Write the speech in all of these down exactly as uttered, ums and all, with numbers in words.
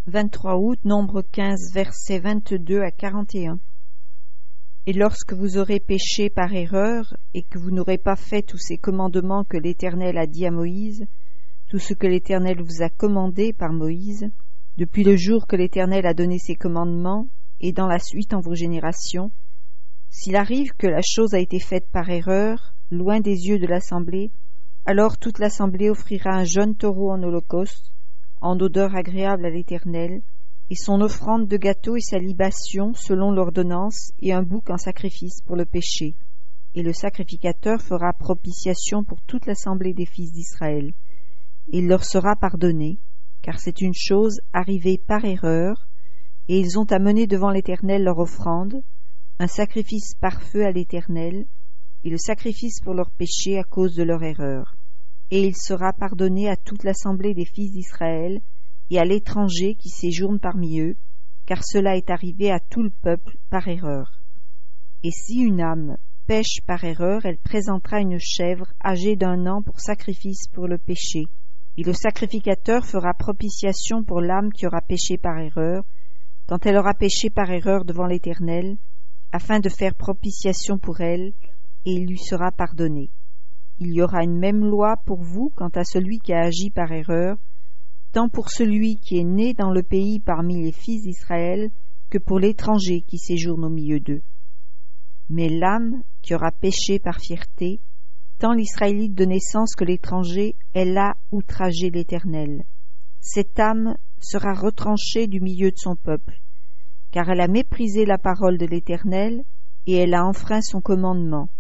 vingt-trois août, Nombre quinze, versets vingt-deux à quarante et un. Et lorsque vous aurez péché par erreur, et que vous n'aurez pas fait tous ces commandements que l'Éternel a dit à Moïse, tout ce que l'Éternel vous a commandé par Moïse, depuis le jour que l'Éternel a donné ses commandements, et dans la suite en vos générations, s'il arrive que la chose a été faite par erreur, loin des yeux de l'assemblée, alors toute l'assemblée offrira un jeune taureau en holocauste, en odeur agréable à l'Éternel, et son offrande de gâteau et sa libation selon l'ordonnance, et un bouc en sacrifice pour le péché. Et le sacrificateur fera propitiation pour toute l'assemblée des fils d'Israël. Et il leur sera pardonné, car c'est une chose arrivée par erreur, et ils ont amené devant l'Éternel leur offrande, un sacrifice par feu à l'Éternel, et le sacrifice pour leur péché à cause de leur erreur. Et il sera pardonné à toute l'assemblée des fils d'Israël, et à l'étranger qui séjourne parmi eux, car cela est arrivé à tout le peuple par erreur. Et si une âme pêche par erreur, elle présentera une chèvre âgée d'un an pour sacrifice pour le péché, et le sacrificateur fera propitiation pour l'âme qui aura péché par erreur, quand elle aura péché par erreur devant l'Éternel, afin de faire propitiation pour elle, et il lui sera pardonné. Il y aura une même loi pour vous quant à celui qui a agi par erreur, tant pour celui qui est né dans le pays parmi les fils d'Israël que pour l'étranger qui séjourne au milieu d'eux. Mais l'âme qui aura péché par fierté, tant l'Israélite de naissance que l'étranger, elle a outragé l'Éternel. Cette âme sera retranchée du milieu de son peuple, car elle a méprisé la parole de l'Éternel et elle a enfreint son commandement.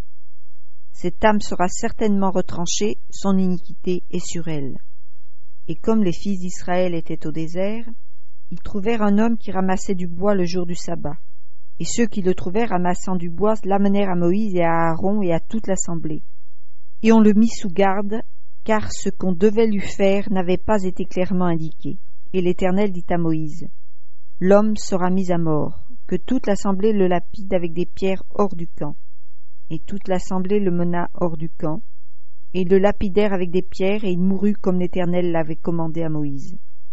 Cette âme sera certainement retranchée, son iniquité est sur elle. Et comme les fils d'Israël étaient au désert, ils trouvèrent un homme qui ramassait du bois le jour du sabbat. Et ceux qui le trouvèrent ramassant du bois l'amenèrent à Moïse et à Aaron et à toute l'assemblée. Et on le mit sous garde, car ce qu'on devait lui faire n'avait pas été clairement indiqué. Et l'Éternel dit à Moïse, « L'homme sera mis à mort, que toute l'assemblée le lapide avec des pierres hors du camp. » Et toute l'assemblée le mena hors du camp, et ils le lapidèrent avec des pierres, et il mourut comme l'Éternel l'avait commandé à Moïse.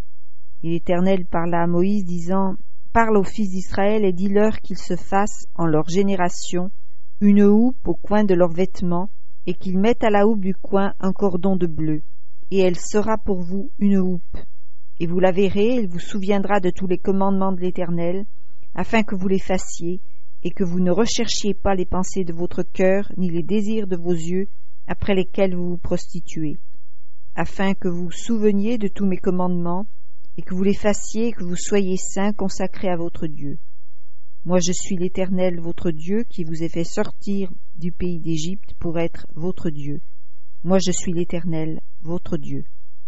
Et l'Éternel parla à Moïse, disant, « Parle aux fils d'Israël et dis-leur qu'ils se fassent, en leur génération, une houppe au coin de leurs vêtements, et qu'ils mettent à la houppe du coin un cordon de bleu, et elle sera pour vous une houppe. Et vous la verrez, elle vous souviendra de tous les commandements de l'Éternel, afin que vous les fassiez, et que vous ne recherchiez pas les pensées de votre cœur, ni les désirs de vos yeux, après lesquels vous vous prostituez, afin que vous vous souveniez de tous mes commandements, et que vous les fassiez, et que vous soyez saints, consacrés à votre Dieu. Moi je suis l'Éternel votre Dieu, qui vous ai fait sortir du pays d'Égypte pour être votre Dieu. Moi je suis l'Éternel votre Dieu. »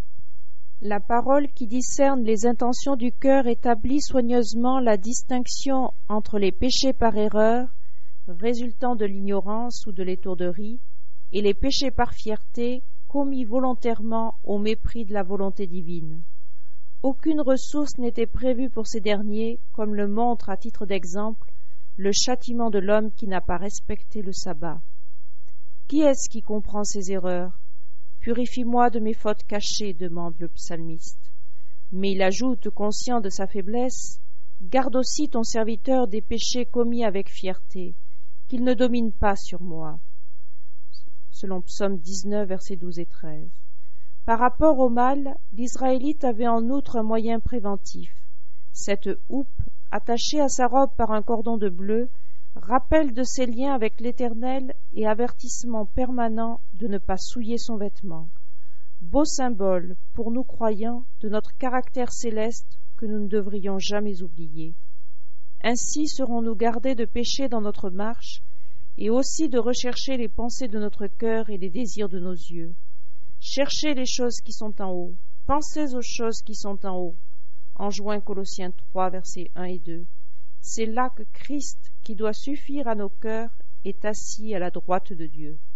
La parole qui discerne les intentions du cœur établit soigneusement la distinction entre les péchés par erreur, résultant de l'ignorance ou de l'étourderie, et les péchés par fierté, commis volontairement au mépris de la volonté divine. Aucune ressource n'était prévue pour ces derniers, comme le montre à titre d'exemple le châtiment de l'homme qui n'a pas respecté le sabbat. Qui est-ce qui comprend ces erreurs ? Purifie-moi de mes fautes cachées, demande le psalmiste. Mais il ajoute, conscient de sa faiblesse, garde aussi ton serviteur des péchés commis avec fierté, qu'il ne domine pas sur moi. Selon Psaume dix-neuf, versets douze et treize. Par rapport au mal, l'Israélite avait en outre un moyen préventif. Cette houppe, attachée à sa robe par un cordon de bleu, rappel de ses liens avec l'Éternel et avertissement permanent de ne pas souiller son vêtement. Beau symbole, pour nous croyants, de notre caractère céleste que nous ne devrions jamais oublier. Ainsi serons-nous gardés de pécher dans notre marche, et aussi de rechercher les pensées de notre cœur et les désirs de nos yeux. Cherchez les choses qui sont en haut, pensez aux choses qui sont en haut. Enjoint Colossiens trois, versets un et deux. C'est là que Christ, qui doit suffire à nos cœurs, est assis à la droite de Dieu.